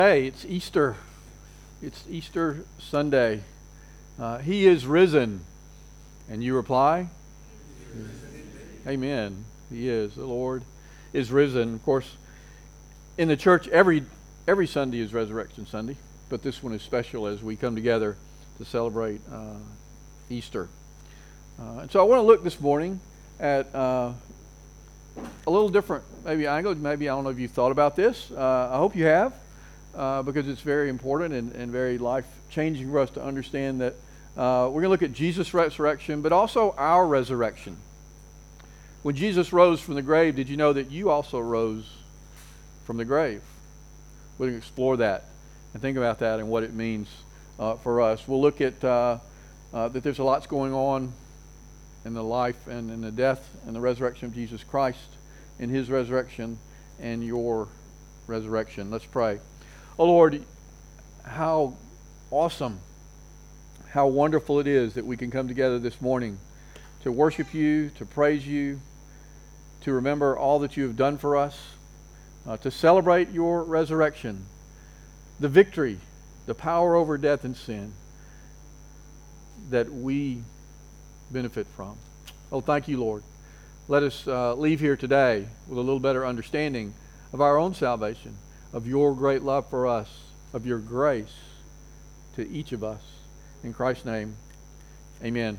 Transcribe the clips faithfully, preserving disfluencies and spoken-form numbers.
Hey, it's Easter. It's Easter Sunday. Uh, he is risen. And you reply? Amen. He is. The Lord is risen. Of course, in the church, every every Sunday is Resurrection Sunday, but this one is special as we come together to celebrate uh, Easter. Uh, and so I want to look this morning at uh, a little different, maybe angle. Maybe I don't know if you've thought about this. Uh, I hope you have. Uh, because it's very important and, and very life-changing for us to understand that uh, we're going to look at Jesus' resurrection, but also our resurrection. When Jesus rose from the grave, did you know that you also rose from the grave? We're going to explore that and think about that and what it means uh, for us. We'll look at uh, uh, that there's a lot going on in the life and in the death and the resurrection of Jesus Christ, in His resurrection and your resurrection. Let's pray. Oh Lord, how awesome, how wonderful it is that we can come together this morning to worship you, to praise you, to remember all that you have done for us, uh, to celebrate your resurrection, the victory, the power over death and sin that we benefit from. Oh, thank you, Lord. Let us uh, leave here today with a little better understanding of our own salvation, of your great love for us, of your grace to each of us. In Christ's name, amen.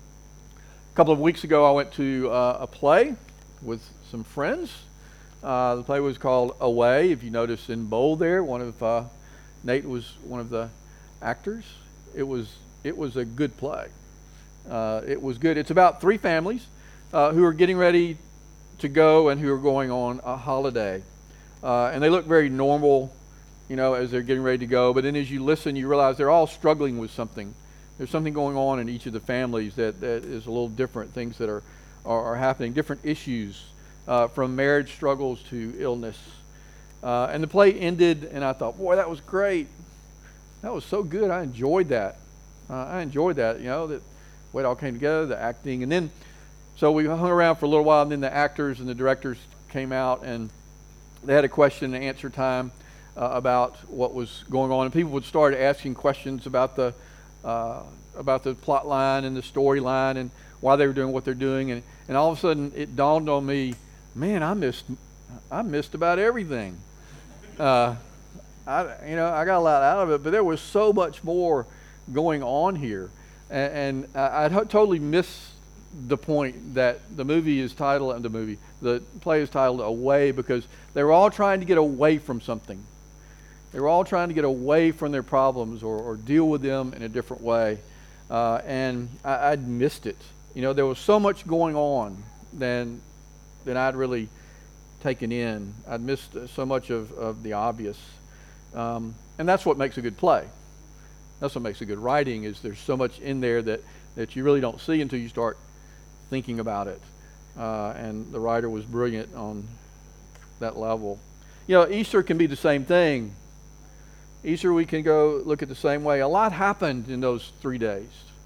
A couple of weeks ago, I went to uh, a play with some friends. Uh, the play was called Away. If you notice in bold there, one of uh, Nate was one of the actors. It was it was a good play. Uh, it was good. It's about three families uh, who are getting ready to go and who are going on a holiday. Uh, and they look very normal, you know, as they're getting ready to go. But then as you listen, you realize they're all struggling with something. There's something going on in each of the families that, that is a little different, things that are, are, are happening, different issues, uh, from marriage struggles to illness. Uh, and the play ended, and I thought, boy, that was great. That was so good. I enjoyed that. Uh, I enjoyed that, you know, that way it all came together, the acting. And then, so we hung around for a little while, and then the actors and the directors came out, and they had a question and answer time uh, about what was going on, and people would start asking questions about the uh, about the plot line and the storyline and why they were doing what they're doing, and, and all of a sudden it dawned on me, man, I missed I missed about everything. Uh, I you know I got a lot out of it, but there was so much more going on here, and, and I, I totally missed the point that the movie is titled, and the movie, the play is titled Away, because they were all trying to get away from something. They were all trying to get away from their problems or, or deal with them in a different way. Uh, and I, I'd missed it. You know, there was so much going on than, than I'd really taken in. I'd missed so much of, of the obvious. Um, and that's what makes a good play. That's what makes a good writing, is there's so much in there that, that you really don't see until you start thinking about it. Uh, and the writer was brilliant on that level. You know, Easter can be the same thing. Easter we can go look at the same way. A lot happened in those three days.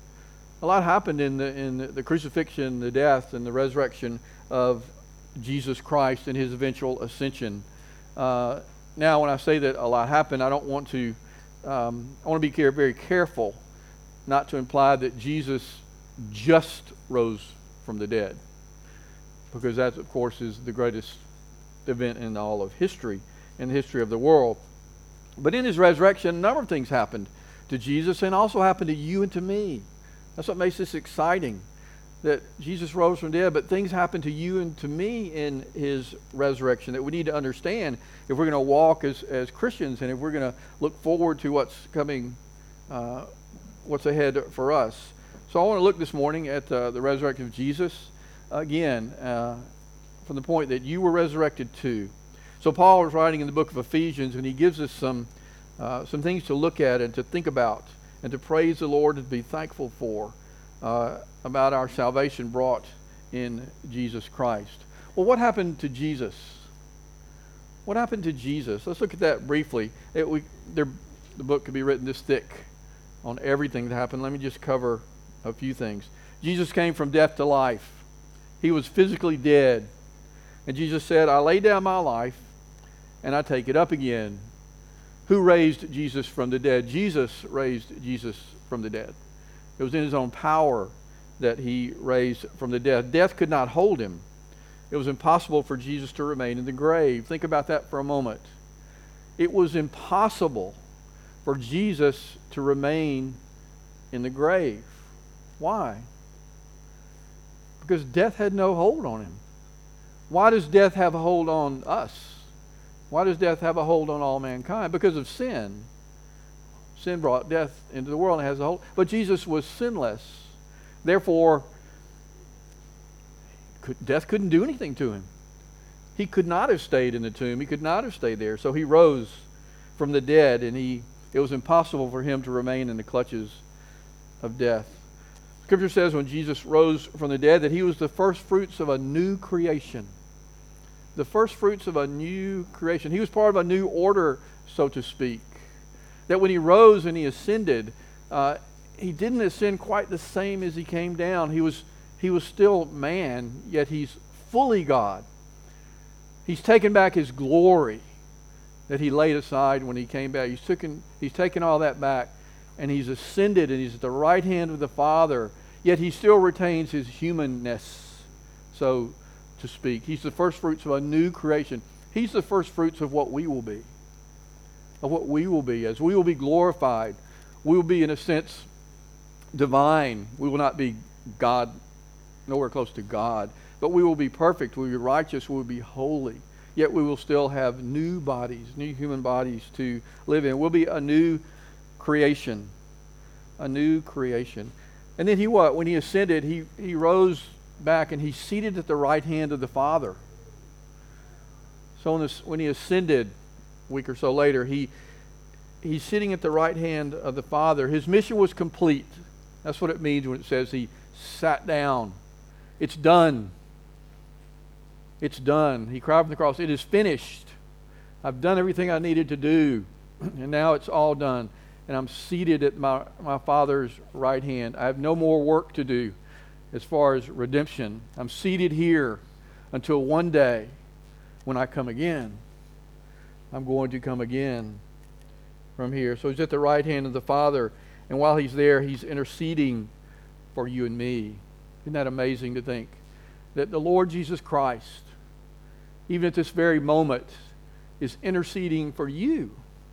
A lot happened in the in the crucifixion, the death, and the resurrection of Jesus Christ and His eventual ascension. Uh, now, when I say that a lot happened, I don't want to. Um, I want to be care, very careful not to imply that Jesus just rose from the dead, because that, of course, is the greatest event in all of history, in the history of the world. But in His resurrection, a number of things happened to Jesus, and also happened to you and to me. That's what makes this exciting, that Jesus rose from the dead, but things happened to you and to me in His resurrection that we need to understand if we're going to walk as, as Christians, and if we're going to look forward to what's coming, uh, what's ahead for us. So I want to look this morning at uh, the resurrection of Jesus again, uh, from the point that you were resurrected too. So Paul is writing in the book of Ephesians, and he gives us some uh, some things to look at and to think about and to praise the Lord and to be thankful for uh, about our salvation brought in Jesus Christ. Well, what happened to Jesus? What happened to Jesus? Let's look at that briefly. It, we, there, the book could be written this thick on everything that happened. Let me just cover a few things. Jesus came from death to life. He was physically dead. And Jesus said, I lay down my life and I take it up again. Who raised Jesus from the dead? Jesus raised Jesus from the dead. It was in his own power that he raised from the dead. Death could not hold him. It was impossible for Jesus to remain in the grave. Think about that for a moment. It was impossible for Jesus to remain in the grave. Why? Because death had no hold on him. Why does death have a hold on us? Why does death have a hold on all mankind? Because of sin. Sin brought death into the world and has a hold. But Jesus was sinless. Therefore, could, death couldn't do anything to him. He could not have stayed in the tomb. He could not have stayed there. So he rose from the dead, and he it was impossible for him to remain in the clutches of death. Scripture says when Jesus rose from the dead that he was the first fruits of a new creation. The first fruits of a new creation. He was part of a new order, so to speak. That when he rose and he ascended, uh, he didn't ascend quite the same as he came down. He was he was still man, yet he's fully God. He's taken back his glory that he laid aside when he came back. He's taken he's taken all that back, and he's ascended, and he's at the right hand of the Father. Yet he still retains his humanness, so to speak. He's the first fruits of a new creation. He's the first fruits of what we will be. Of what we will be. As we will be glorified, we will be, in a sense, divine. We will not be God, nowhere close to God. But we will be perfect. We will be righteous. We will be holy. Yet we will still have new bodies, new human bodies to live in. We'll be a new creation. A new creation. And then he what? When he ascended, he, he rose back and he's seated at the right hand of the Father. So when, this, when he ascended a week or so later, he he's sitting at the right hand of the Father. His mission was complete. That's what it means when it says he sat down. It's done. It's done. He cried from the cross, it is finished. I've done everything I needed to do, and now it's all done. And I'm seated at my, my Father's right hand. I have no more work to do as far as redemption. I'm seated here until one day when I come again. I'm going to come again from here. So he's at the right hand of the Father, and while he's there, he's interceding for you and me. Isn't that amazing to think that the Lord Jesus Christ, even at this very moment, is interceding for you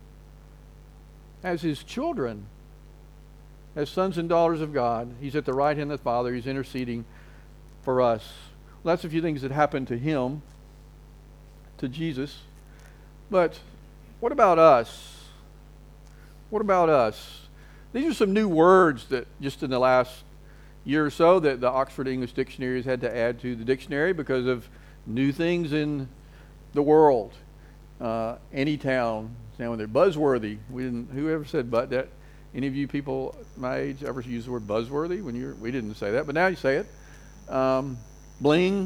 as his children, as sons and daughters of God. He's at the right hand of the Father. He's interceding for us. Well, that's a few things that happened to him, to Jesus. But what about us? What about us? These are some new words that just in the last year or so that the Oxford English Dictionary has had to add to the dictionary because of new things in the world. Uh, Anytown, now they're buzzworthy. We didn't. Who ever said but that? Any of you people my age ever use the word buzzworthy? When you're, we didn't say that, but now you say it. Um, bling.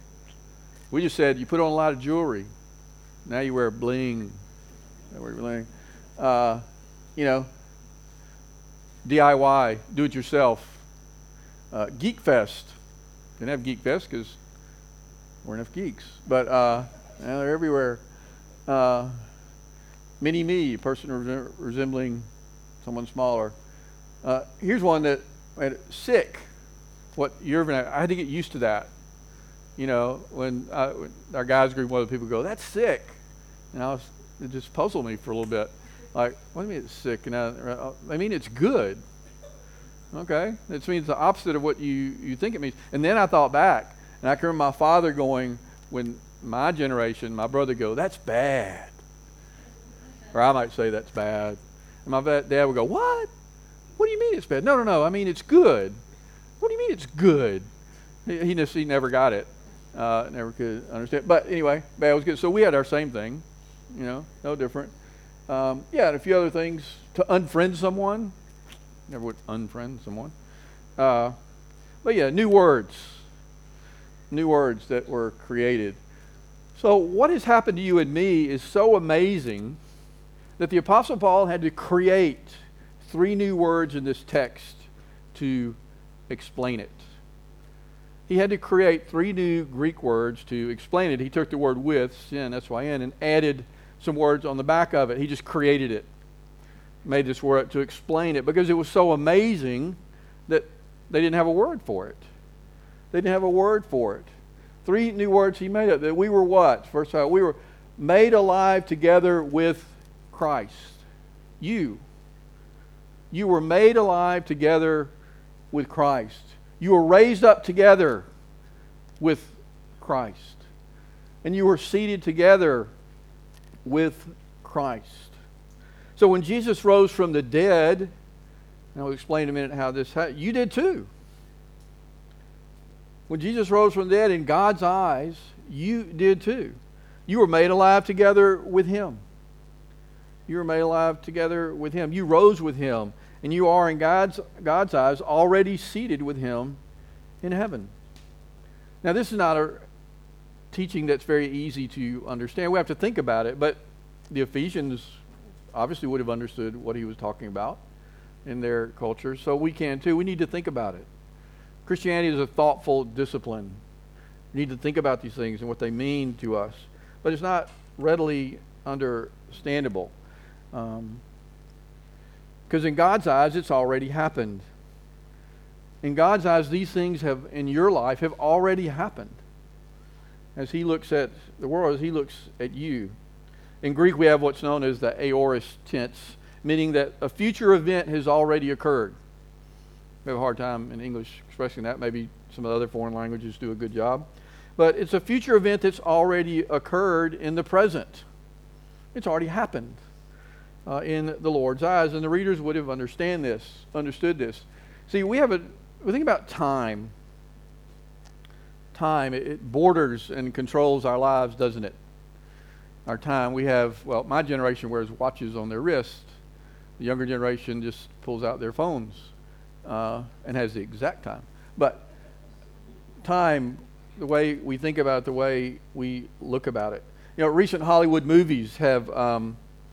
We just said you put on a lot of jewelry. Now you wear bling. Now wear bling. Uh, you know, D I Y, do it yourself. Uh, Geek Fest. Didn't have Geek Fest because there weren't enough geeks. But uh, now they're everywhere. Uh, Mini me, a person res- resembling someone smaller. Uh, here's one that, sick. What you're gonna, I had to get used to that. You know, when, I, when our guys group, one of the people go, "That's sick," and I was, it just puzzled me for a little bit. Like, what do you mean it's sick? And I, I mean it's good. Okay, it means the opposite of what you, you think it means. And then I thought back, and I can remember my father going, when my generation, my brother go, "That's bad." Or I might say that's bad. And my dad would go, "What? What do you mean it's bad?" "No, no, no, I mean it's good." "What do you mean it's good?" He, he, just, he never got it. Uh, never could understand. But anyway, bad was good. So we had our same thing, you know, no different. Um, yeah, and a few other things. To unfriend someone. Never would unfriend someone. Uh, but yeah, new words. New words that were created. So what has happened to you and me is so amazing that the Apostle Paul had to create three new words in this text to explain it. He had to create three new Greek words to explain it. He took the word with, sin, S Y N, and added some words on the back of it. He just created it, made this word to explain it, because it was so amazing that they didn't have a word for it. They didn't have a word for it. Three new words he made up. That we were what? First of all, we were made alive together with Christ. You. You were made alive together with Christ. You were raised up together with Christ. And you were seated together with Christ. So when Jesus rose from the dead, and I'll explain in a minute how this happened, you did too. When Jesus rose from the dead, in God's eyes, you did too. You were made alive together with Him. You were made alive together with Him. You rose with Him. And you are, in God's, God's eyes, already seated with Him in heaven. Now, this is not a teaching that's very easy to understand. We have to think about it. But the Ephesians obviously would have understood what he was talking about in their culture. So we can too. We need to think about it. Christianity is a thoughtful discipline. We need to think about these things and what they mean to us. But it's not readily understandable. Um, because in God's eyes, it's already happened. In God's eyes, these things have, in your life, have already happened. As He looks at the world, as He looks at you. In Greek, we have what's known as the aorist tense, meaning that a future event has already occurred. We have a hard time in English expressing that. Maybe some of the other foreign languages do a good job. But it's a future event that's already occurred in the present. It's already happened uh, in the Lord's eyes. And the readers would have understand this, understood this. See, we have a, we think about time. Time, it, it borders and controls our lives, doesn't it? Our time. We have, well, my generation wears watches on their wrist. The younger generation just pulls out their phones uh, and has the exact time. But time, the way we think about it, the way we look about it. You know, recent Hollywood movies have um,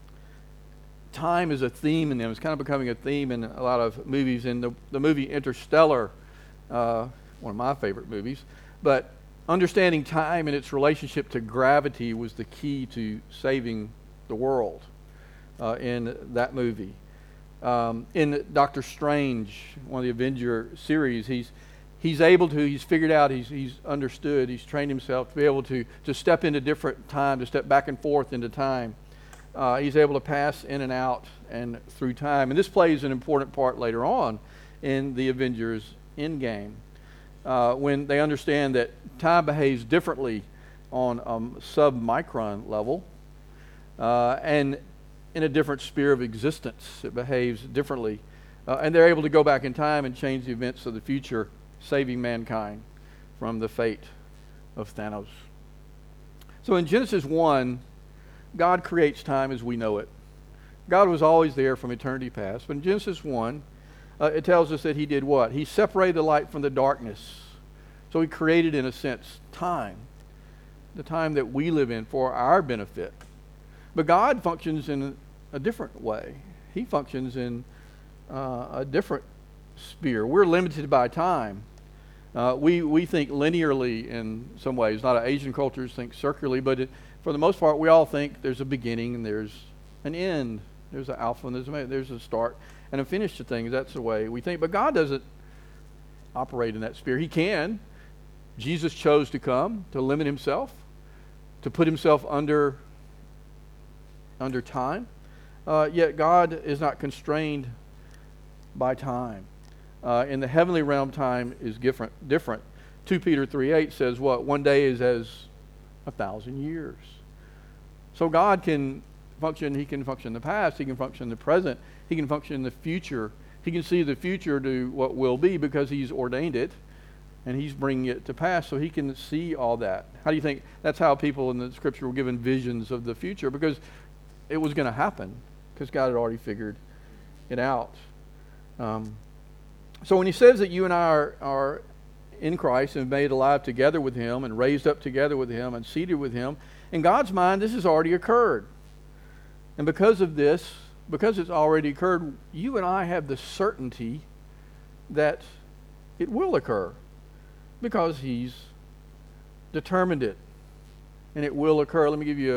time as a theme in them. It's kind of becoming a theme in a lot of movies. In the, the movie Interstellar, uh, one of my favorite movies, but understanding time and its relationship to gravity was the key to saving the world uh, in that movie. Um, in Doctor Strange, one of the Avenger series, he's he's able to, he's figured out, he's he's understood, he's trained himself to be able to, to step into different time, to step back and forth into time. Uh, he's able to pass in and out and through time. And this plays an important part later on in the Avengers Endgame. Uh, when they understand that time behaves differently on a um, sub-micron level uh, and in a different sphere of existence. It behaves differently. Uh, and they're able to go back in time and change the events of the future, saving mankind from the fate of Thanos. So in Genesis one, God creates time as we know it. God was always there from eternity past. But in Genesis one, Uh, it tells us that He did what? He separated the light from the darkness. So He created, in a sense, time. The time that we live in for our benefit. But God functions in a different way. He functions in uh, a different sphere. We're limited by time. Uh, we, we think linearly in some ways. A lot of Asian cultures think circularly, but it, for the most part, we all think there's a beginning and there's an end. There's an alpha and there's a, there's a start and a finish to things. That's the way we think. But God doesn't operate in that sphere. He can. Jesus chose to come, to limit Himself, to put Himself under, under time. Uh, yet God is not constrained by time. Uh, in the heavenly realm, time is different. different. Second Peter three eight says what? One day is as a thousand years. So God can function, He can function in the past, He can function in the present, He can function in the future. He can see the future to what will be because He's ordained it and He's bringing it to pass, so He can see all that. How do you think? That's how people in the Scripture were given visions of the future, because it was going to happen, because God had already figured it out. Um, so when He says that you and I are, are in Christ and made alive together with Him and raised up together with Him and seated with Him, in God's mind this has already occurred. And because of this, because it's already occurred, you and I have the certainty that it will occur because He's determined it. And it will occur. Let me give you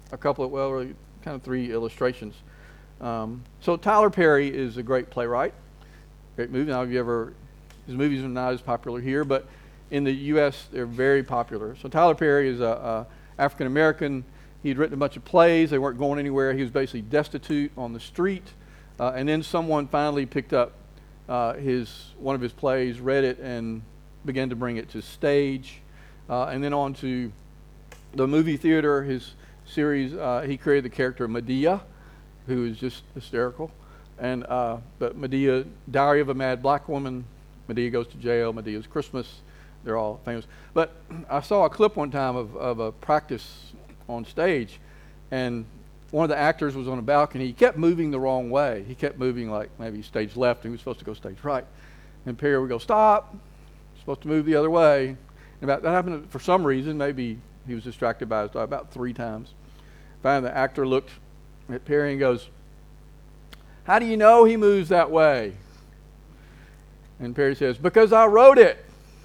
a couple of, well, really kind of three illustrations. Um, so Tyler Perry is a great playwright, great movie. Now, have you ever, his movies are not as popular here, but in the U S they're very popular. So Tyler Perry is a, a African American. He'd written a bunch of plays. They weren't going anywhere. He was basically destitute on the street, uh, and then someone finally picked up uh, his one of his plays, read it, and began to bring it to stage, uh, and then on to the movie theater. His series, uh, he created the character Medea, who is just hysterical. And uh, but Medea, Diary of a Mad Black Woman, Medea Goes to Jail, Medea's Christmas, they're all famous. But I saw a clip one time of, of a practice on stage, and one of the actors was on a balcony. He kept moving the wrong way. He kept moving like maybe stage left, and he was supposed to go stage right. And Perry would go, stop, you're supposed to move the other way. And about, that happened for some reason. Maybe he was distracted by his dog about three times. Finally, the actor looked at Perry and goes, how do you know he moves that way? And Perry says, because I wrote it.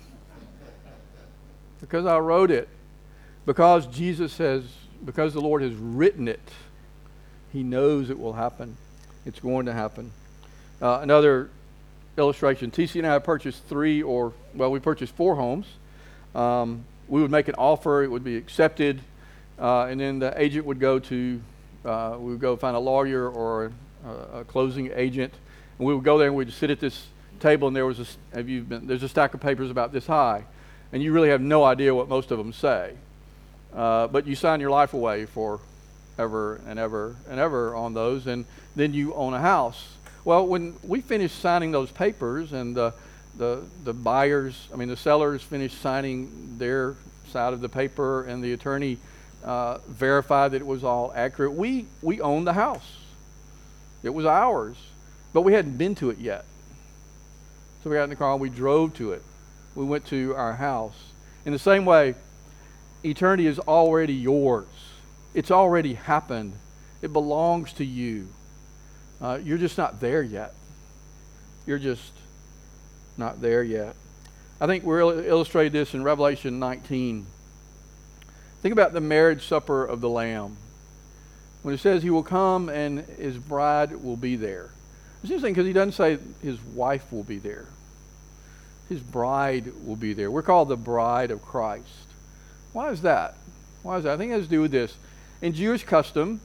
Because I wrote it. Because Jesus says, because the Lord has written it, He knows it will happen. It's going to happen. Uh, another illustration, T C and I purchased three or, well, we purchased four homes. Um, we would make an offer, it would be accepted, uh, and then the agent would go to, uh, we would go find a lawyer or a, a closing agent, and we would go there and we'd sit at this table, and there was a, have you been, there's a stack of papers about this high, and you really have no idea what most of them say. Uh, but you sign your life away for ever and ever and ever on those, and then you own a house. Well, when we finished signing those papers, and the the the buyers, I mean the sellers finished signing their side of the paper, and the attorney uh, verified that it was all accurate, we we owned the house. It was ours, but we hadn't been to it yet. So we got in the car and we drove to it. We went to our house. In the same way, eternity is already yours. It's already happened. It belongs to you. Uh, you're just not there yet. You're just not there yet. I think we'll illustrate this in Revelation nineteen. Think about the marriage supper of the Lamb. When it says he will come and his bride will be there. It's interesting because he doesn't say his wife will be there. His bride will be there. We're called the bride of Christ. Why is that? Why is that? I think it has to do with this. In Jewish custom,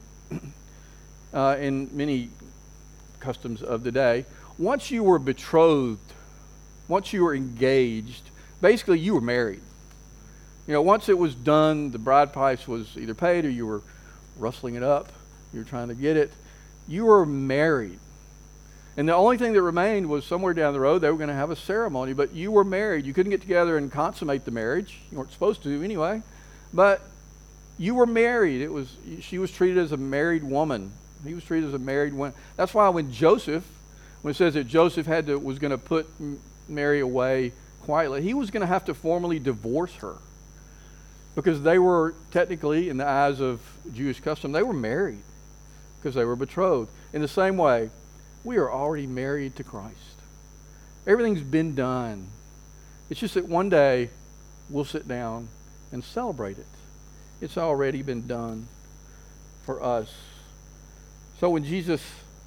uh, in many customs of the day, once you were betrothed, once you were engaged, basically you were married. You know, once it was done, the bride price was either paid or you were rustling it up, you were trying to get it, you were married. And the only thing that remained was somewhere down the road they were going to have a ceremony, but you were married. You couldn't get together and consummate the marriage. You weren't supposed to anyway. But you were married. It was she was treated as a married woman. He was treated as a married woman. That's why when Joseph, when it says that Joseph had to was going to put Mary away quietly, he was going to have to formally divorce her. Because they were technically, in the eyes of Jewish custom, they were married because they were betrothed. In the same way, we are already married to Christ. Everything's been done. It's just that one day we'll sit down and celebrate it. It's already been done for us. So when Jesus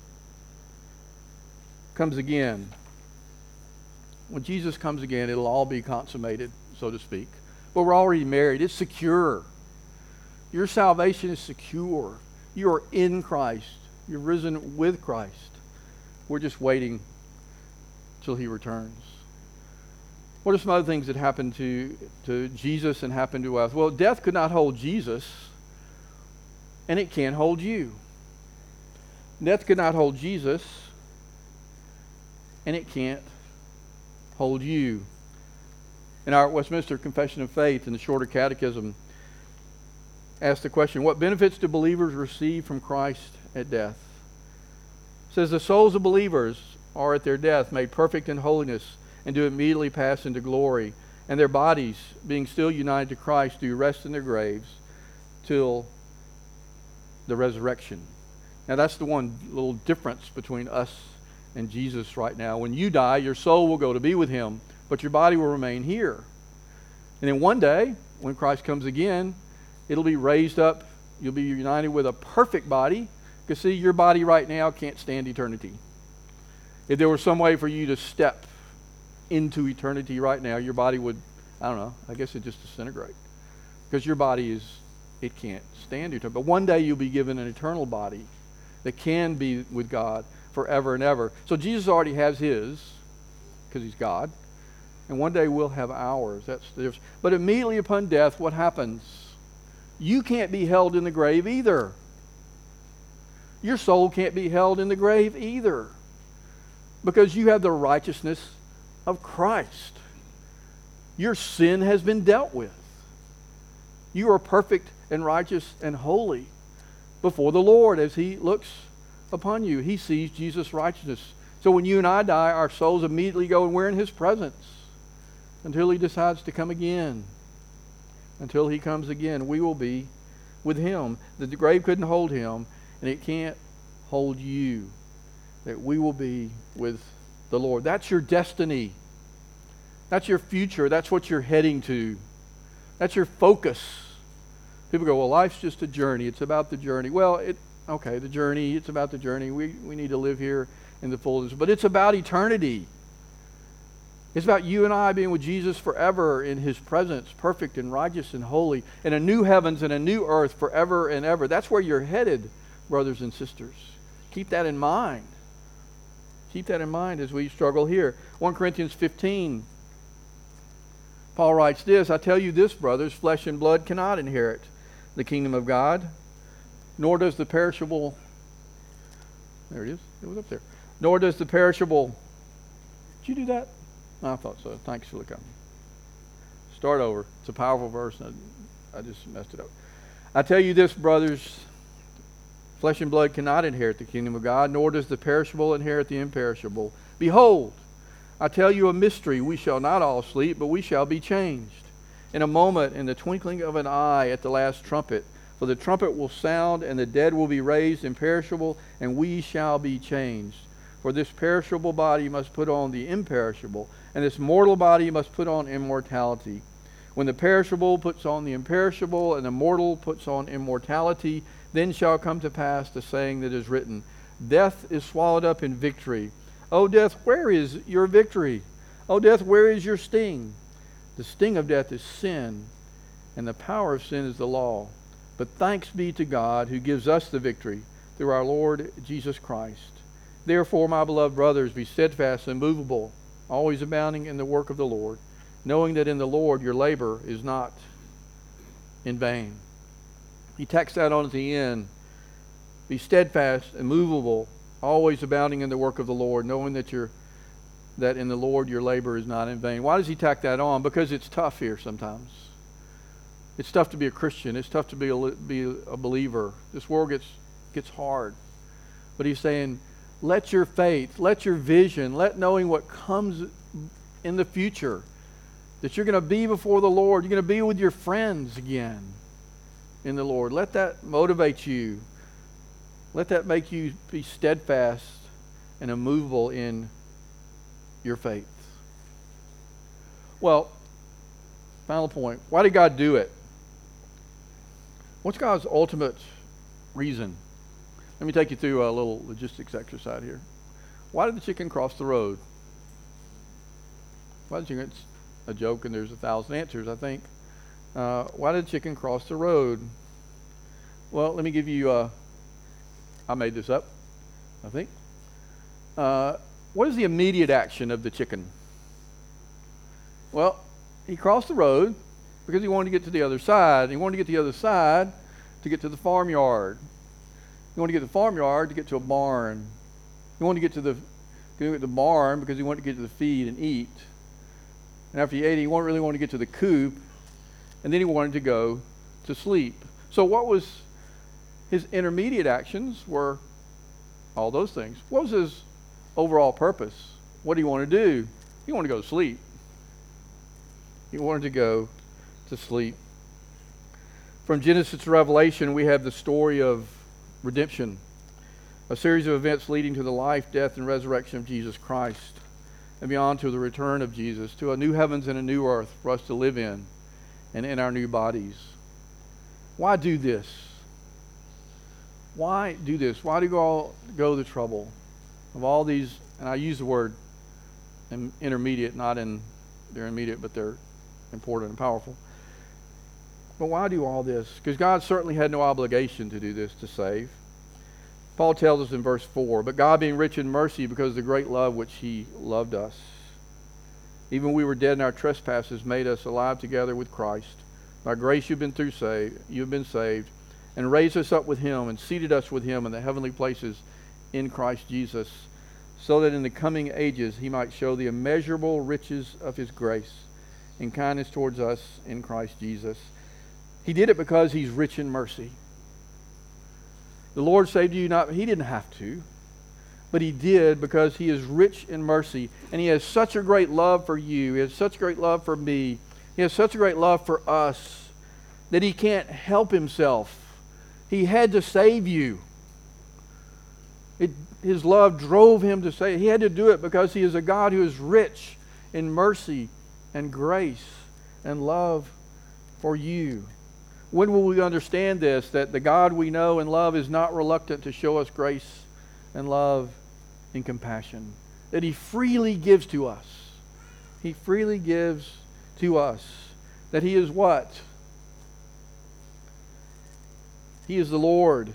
comes again, when Jesus comes again, it'll all be consummated, so to speak. But we're already married. It's secure. Your salvation is secure. You are in Christ. You're risen with Christ. We're just waiting till he returns. What are some other things that happened to, to Jesus and happened to us? Well, death could not hold Jesus, and it can't hold you. Death could not hold Jesus, and it can't hold you. In our Westminster Confession of Faith, in the Shorter Catechism, asks the question, what benefits do believers receive from Christ at death? It says, the souls of believers are at their death made perfect in holiness and do immediately pass into glory, and their bodies, being still united to Christ, do rest in their graves till the resurrection. Now that's the one little difference between us and Jesus right now. When you die, your soul will go to be with him, but your body will remain here. And then one day, when Christ comes again, it'll be raised up You'll be united with a perfect body. Because see, your body right now can't stand eternity. If there was some way for you to step into eternity right now, your body would, I don't know, I guess it'd just disintegrate. Because your body is, it can't stand eternity. But one day you'll be given an eternal body that can be with God forever and ever. So Jesus already has his, because he's God. And one day we'll have ours. That's the difference. But immediately upon death, what happens? You can't be held in the grave either. Your soul can't be held in the grave either. Because you have the righteousness of Christ. Your sin has been dealt with. You are perfect and righteous and holy before the Lord as he looks upon you. He sees Jesus' righteousness. So when you and I die, our souls immediately go and we're in his presence until he decides to come again. Until he comes again, we will be with him. The grave couldn't hold him, and it can't hold you. That we will be with the Lord. That's your destiny. That's your future. That's what you're heading to. That's your focus. People go, well, life's just a journey. It's about the journey. Well, it okay, the journey, it's about the journey. We, we need to live here in the fullness. But it's about eternity. It's about you and I being with Jesus forever in his presence, perfect and righteous and holy, in a new heavens and a new earth forever and ever. That's where you're headed, brothers and sisters. Keep that in mind. Keep that in mind as we struggle here. First Corinthians fifteen, Paul writes this, I tell you this, brothers, flesh and blood cannot inherit the kingdom of God, nor does the perishable, there it is, it was up there, nor does the perishable, did you do that? I thought so. Thanks for the comment. Start over. It's a powerful verse, and I, I just messed it up. I tell you this, brothers, flesh and blood cannot inherit the kingdom of God, nor does the perishable inherit the imperishable. Behold, I tell you a mystery. We shall not all sleep, but we shall be changed. In a moment, in the twinkling of an eye, at the last trumpet. For the trumpet will sound, and the dead will be raised imperishable, and we shall be changed. For this perishable body must put on the imperishable, and this mortal body must put on immortality. When the perishable puts on the imperishable, and the mortal puts on immortality, then shall come to pass the saying that is written, Death is swallowed up in victory. O death, where is your victory? O death, where is your sting? The sting of death is sin, and the power of sin is the law. But thanks be to God who gives us the victory through our Lord Jesus Christ. Therefore, my beloved brothers, be steadfast and immovable, always abounding in the work of the Lord, knowing that in the Lord your labor is not in vain. He tacks that on at the end. Be steadfast and immovable, always abounding in the work of the Lord, knowing that you're that in the Lord your labor is not in vain. Why does he tack that on? Because it's tough here sometimes. It's tough to be a Christian. It's tough to be a, be a believer. This world gets gets hard. But he's saying, let your faith, let your vision, let knowing what comes in the future, that you're going to be before the Lord, you're going to be with your friends again in the Lord. Let that motivate you. Let that make you be steadfast and immovable in your faith. Well, final point. Why did God do it? What's God's ultimate reason? Let me take you through a little logistics exercise here. Why did the chicken cross the road? Why did the chicken? It's a joke, and there's a thousand answers, I think. Uh, why did the chicken cross the road? Well, let me give you. Uh, I made this up, I think. Uh, what is the immediate action of the chicken? Well, he crossed the road because he wanted to get to the other side. He wanted to get to the other side to get to the farmyard. He wanted to get to the farmyard to get to a barn. He wanted to get to the, to the barn because he wanted to get to the feed and eat. And after he ate, he really wanted to get to the coop, and then he wanted to go to sleep. So what was his intermediate actions were all those things. What was his overall purpose? What did he want to do? He wanted to go to sleep. He wanted to go to sleep. From Genesis to Revelation, we have the story of redemption, a series of events leading to the life, death, and resurrection of Jesus Christ, and beyond to the return of Jesus, to a new heavens and a new earth for us to live in and in our new bodies. Why do this? why do this? Why do you all go the trouble of all these, and I use the word intermediate, not in they're immediate, but they're important and powerful. But why do all this? Because God certainly had no obligation to do this to save. Paul tells us in verse four, but God being rich in mercy because of the great love which he loved us, even when we were dead in our trespasses, made us alive together with Christ. By grace you've been through saved, you've been saved, and raised us up with him and seated us with him in the heavenly places in Christ Jesus, so that in the coming ages he might show the immeasurable riches of his grace and kindness towards us in Christ Jesus. He did it because he's rich in mercy. The Lord saved you not, he didn't have to, but he did because he is rich in mercy, and he has such a great love for you. He has such great love for me. He has such a great love for us that he can't help himself. He had to save you. It, his love drove him to save. He had to do it because he is a God who is rich in mercy and grace and love for you. When will we understand this? That the God we know and love is not reluctant to show us grace and love and compassion. That he freely gives to us. He freely gives to us. That he is what? He is the Lord.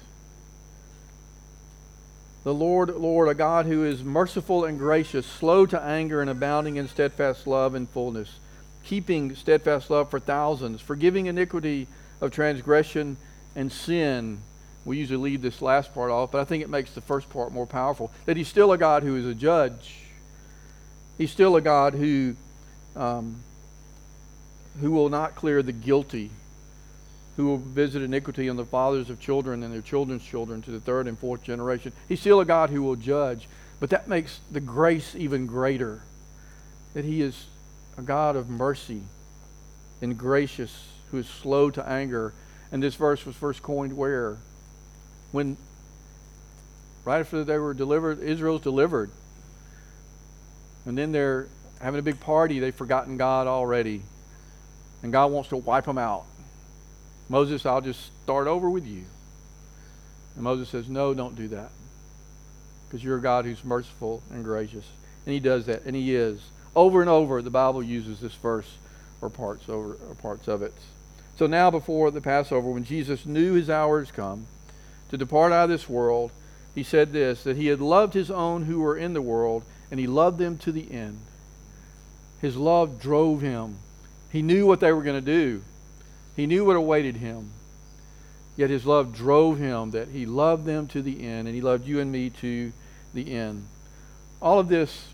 The Lord, Lord, a God who is merciful and gracious, slow to anger and abounding in steadfast love and fullness, keeping steadfast love for thousands, forgiving iniquity of transgression and sin. We usually leave this last part off, but I think it makes the first part more powerful. That he's still a God who is a judge. He's still a God who, um, who will not clear the guilty, who will visit iniquity on the fathers of children and their children's children to the third and fourth generation. He's still a God who will judge, but that makes the grace even greater. That he is a God of mercy and gracious, who is slow to anger. And this verse was first coined where? When, right after they were delivered, Israel's delivered. And then they're having a big party. They've forgotten God already. And God wants to wipe them out. Moses, I'll just start over with you. And Moses says, no, don't do that. Because you're a God who's merciful and gracious. And he does that, and he is. Over and over, the Bible uses this verse or parts over or parts of it. So now before the Passover, when Jesus knew his hour has come to depart out of this world, he said this, that he had loved his own who were in the world, and he loved them to the end. His love drove him. He knew what they were going to do. He knew what awaited him. Yet his love drove him, that he loved them to the end, and he loved you and me to the end. All of this,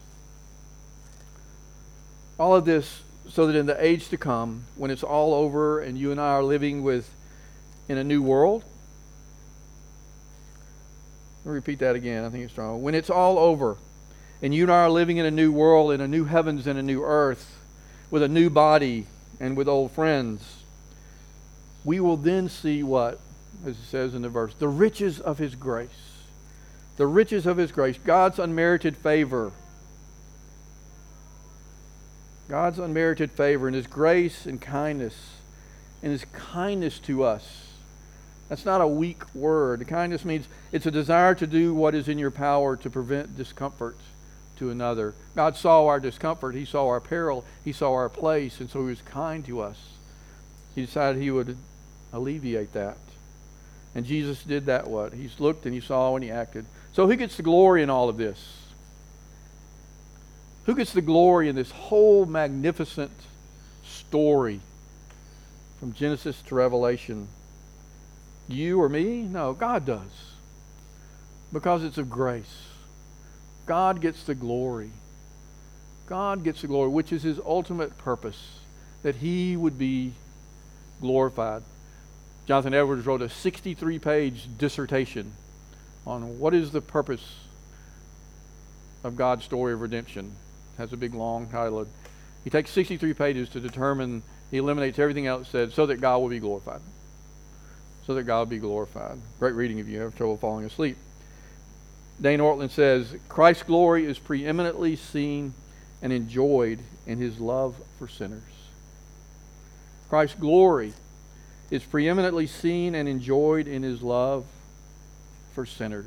all of this so that in the age to come, when it's all over and you and I are living with in a new world. Let me repeat that again. I think it's strong. When it's all over and you and I are living in a new world, in a new heavens and a new earth, with a new body and with old friends, we will then see what? As it says in the verse, the riches of his grace. The riches of his grace. God's unmerited favor. God's unmerited favor and his grace and kindness. And his kindness to us. That's not a weak word. The kindness means it's a desire to do what is in your power to prevent discomfort to another. God saw our discomfort. He saw our peril. He saw our place. And so he was kind to us. He decided he would alleviate that. And Jesus did that what? He looked and he saw and he acted. So who gets the glory in all of this? Who gets the glory in this whole magnificent story from Genesis to Revelation? You or me? No, God does. Because it's of grace. God gets the glory. God gets the glory, which is his ultimate purpose, that he would be glorified. Jonathan Edwards wrote a sixty-three page dissertation on what is the purpose of God's story of redemption. It has a big long title. He takes sixty-three pages to determine, he eliminates everything else said, so that God will be glorified. So that God will be glorified. Great reading if you have trouble falling asleep. Dane Ortland says, Christ's glory is preeminently seen and enjoyed in his love for sinners. Christ's glory is preeminently seen and enjoyed in his love for sinners.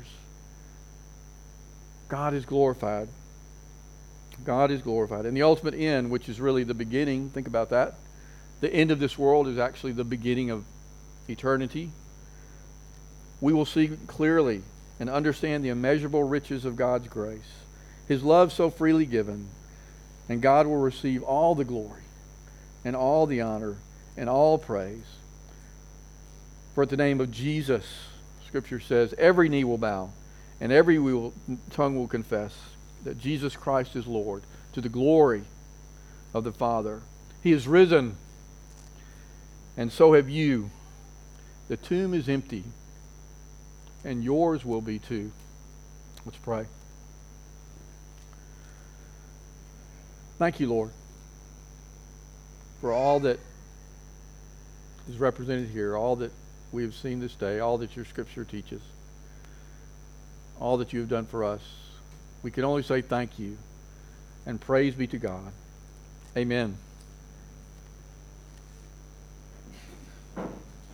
God is glorified. God is glorified. And the ultimate end, which is really the beginning, think about that. The end of this world is actually the beginning of eternity. We will see clearly and understand the immeasurable riches of God's grace, His love so freely given, and God will receive all the glory and all the honor and all praise. For at the name of Jesus, Scripture says, every knee will bow and every will, tongue will confess that Jesus Christ is Lord, to the glory of the Father. He is risen, and so have you. The tomb is empty, and yours will be too. Let's pray. Thank you, Lord, for all that is represented here, all that we have seen this day, all that your Scripture teaches, all that you have done for us. We can only say thank you, and praise be to God. Amen.